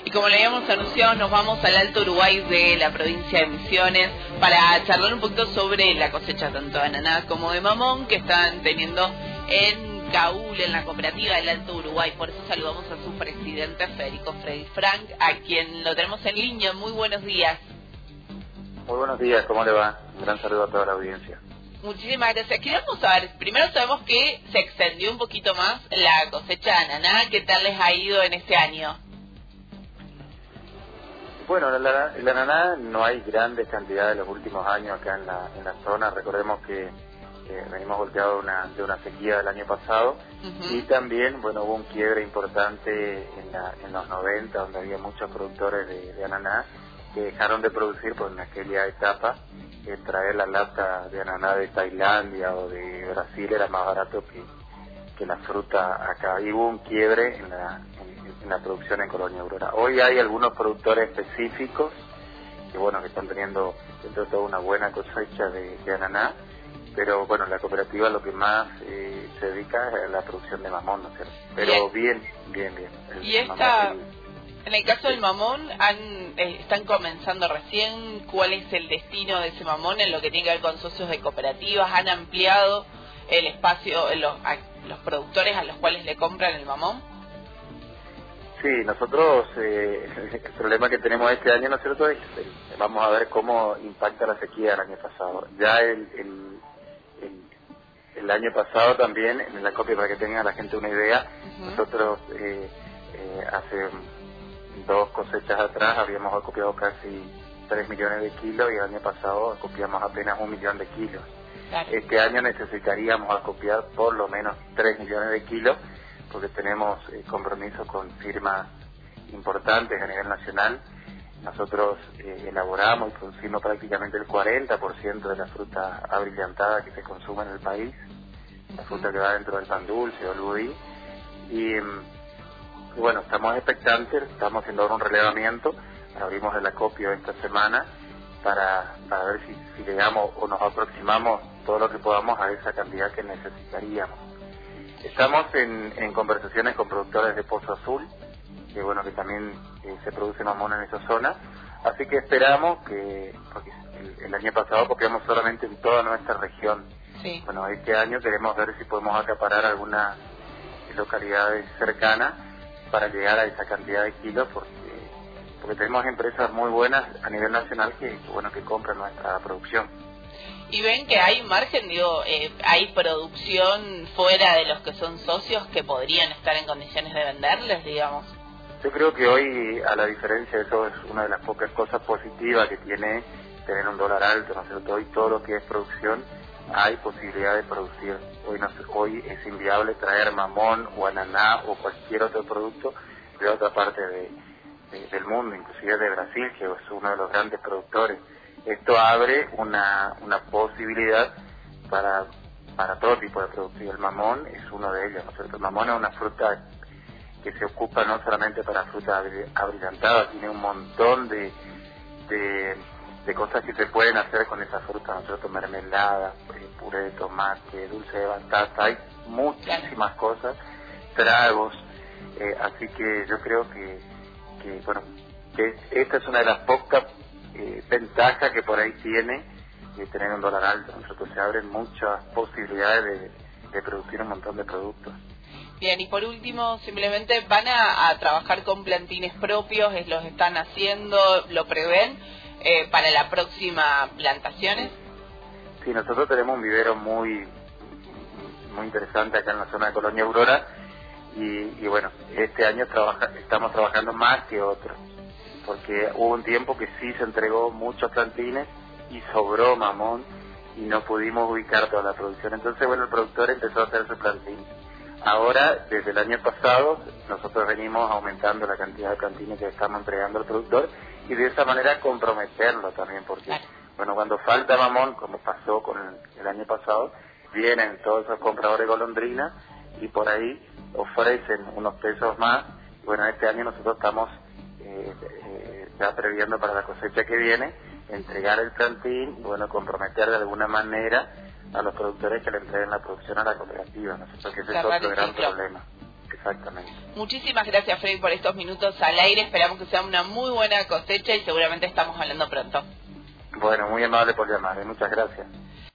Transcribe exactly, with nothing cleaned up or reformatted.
Y como le habíamos anunciado, nos vamos al Alto Uruguay de la provincia de Misiones para charlar un poquito sobre la cosecha tanto de ananá como de mamón que están teniendo en Caúl, en la cooperativa del Alto Uruguay. Por eso saludamos a su presidente, Federico Freddy Frank, a quien lo tenemos en línea. Muy buenos días. Muy buenos días, ¿cómo le va? Un gran saludo a toda la audiencia. Muchísimas gracias. Queríamos saber, primero sabemos que se extendió un poquito más la cosecha de ananá. ¿Qué tal les ha ido en este año? Bueno, el, el ananá no hay grandes cantidades en los últimos años acá en la, en la zona. Recordemos que eh, venimos golpeados de una, de una sequía del año pasado. Uh-huh. Y también, bueno, hubo un quiebre importante en, la, en los noventa, donde había muchos productores de, de ananá que dejaron de producir, pues en aquella etapa eh, traer la lata de ananá de Tailandia o de Brasil era más barato que, que la fruta acá. Y hubo un quiebre en la, en, en la producción en Colonia Aurora. Hoy hay algunos productores específicos que, bueno, que están teniendo dentro de toda una buena cosecha de, de ananá, pero bueno, la cooperativa lo que más eh, se dedica es a la producción de mamón, ¿no es cierto? Pero bien, bien, bien. El ¿Y esta, mamón, el, en el caso del mamón, han, eh, están comenzando recién? ¿Cuál es el destino de ese mamón en lo que tiene que ver con socios de cooperativas? ¿Han ampliado el espacio, los, a, los productores a los cuales le compran el mamón? Sí, nosotros, eh, el problema que tenemos este año, ¿no es cierto?, es, eh, vamos a ver cómo impacta la sequía del año pasado. Ya el, el, el, el año pasado también, en la copia para que tenga la gente una idea, uh-huh. nosotros eh, eh, hace dos cosechas atrás habíamos acopiado casi tres millones de kilos y el año pasado acopiamos apenas un millón de kilos. Claro. Este año necesitaríamos acopiar por lo menos tres millones de kilos, porque tenemos eh, compromisos con firmas importantes a nivel nacional. Nosotros eh, elaboramos y consumimos prácticamente el cuarenta por ciento de la fruta abrillantada que se consume en el país, la fruta que va dentro del pan dulce o el budí. Y, y bueno, estamos expectantes, estamos haciendo ahora un relevamiento, abrimos el acopio esta semana para, para ver si, si llegamos o nos aproximamos todo lo que podamos a esa cantidad que necesitaríamos. Estamos en, en conversaciones con productores de Pozo Azul, que bueno, que también eh, se produce mamón en esa zona, así que esperamos que, porque el, el año pasado copiamos solamente en toda nuestra región. Sí. Bueno, este año queremos ver si podemos acaparar algunas localidades cercanas para llegar a esa cantidad de kilos, porque, porque tenemos empresas muy buenas a nivel nacional que, que bueno, que compran nuestra producción. Y ven que hay margen, digo, eh, hay producción fuera de los que son socios que podrían estar en condiciones de venderles, digamos. Yo creo que hoy, a la diferencia, eso es una de las pocas cosas positivas que tiene tener un dólar alto, ¿no es cierto? Hoy todo lo que es producción, hay posibilidad de producir. Hoy, no, hoy es inviable traer mamón o ananá o cualquier otro producto de otra parte de, de, del mundo, inclusive de Brasil, que es uno de los grandes productores. Esto abre una, una posibilidad para, para todo tipo de productos. Y el mamón es uno de ellos, ¿no es cierto? El mamón es una fruta que se ocupa no solamente para fruta abrillantada, tiene un montón de, de, de cosas que se pueden hacer con esa fruta, ¿no es cierto? Mermelada, puré de tomate, dulce de batata, hay muchísimas cosas, tragos, eh, así que yo creo que, que, bueno, que esta es una de las pocas Eh, ventaja que por ahí tiene de tener un dólar alto. Nosotros se abren muchas posibilidades de, de producir un montón de productos. Bien, y por último, simplemente van a, a trabajar con plantines propios, es, los están haciendo, lo prevén eh, para la próxima plantaciones. Sí, nosotros tenemos un vivero muy muy interesante acá en la zona de Colonia Aurora y, y bueno, este año trabaja, estamos trabajando más que otros, porque hubo un tiempo que sí se entregó muchos plantines y sobró mamón y no pudimos ubicar toda la producción. Entonces, bueno, el productor empezó a hacer su plantín. Ahora, desde el año pasado, nosotros venimos aumentando la cantidad de plantines que estamos entregando al productor y de esa manera comprometerlo también, porque, bueno, cuando falta mamón, como pasó con el, el año pasado, vienen todos esos compradores golondrinas y por ahí ofrecen unos pesos más. Y bueno, este año nosotros estamos Eh, eh, ya previendo para la cosecha que viene, entregar el plantín y bueno, comprometer de alguna manera a los productores que le entreguen la producción a la cooperativa, ¿no? Porque ese es otro gran problema. Exactamente. Muchísimas gracias, Freddy, por estos minutos al aire. Esperamos que sea una muy buena cosecha y seguramente estamos hablando pronto. Bueno, muy amable por llamar. Muchas gracias.